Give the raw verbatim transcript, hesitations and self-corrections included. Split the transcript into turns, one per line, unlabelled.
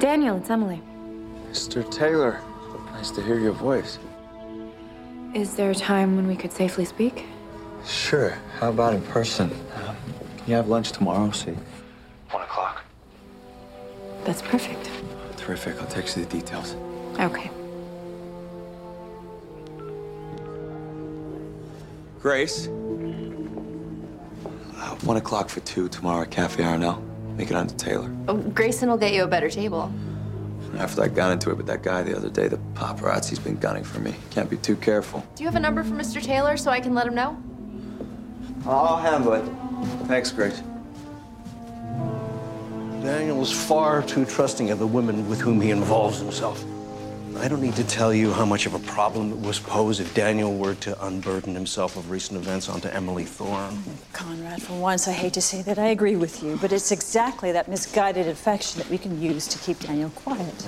Daniel, it's Emily.
Mister Taylor, nice to hear your voice.
Is there a time when we could safely speak?
Sure. How about in person? Um, can you have lunch tomorrow, say one o'clock?
That's perfect.
Terrific. I'll text you the details.
Okay.
Grace? Uh, one o'clock for two tomorrow at Cafe Arnell. Make it on to Taylor.
Oh, Grayson will get you a better table.
After I got into it with that guy the other day, the paparazzi's been gunning for me. Can't be too careful.
Do you have a number for Mister Taylor so I can let him know?
I'll handle it. Thanks, Grace.
Daniel is far too trusting of the women with whom he involves himself. I don't need to tell you how much of a problem it was pose if Daniel were to unburden himself of recent events onto Emily Thorne.
Conrad, for once, I hate to say that I agree with you, but it's exactly that misguided affection that we can use to keep Daniel quiet.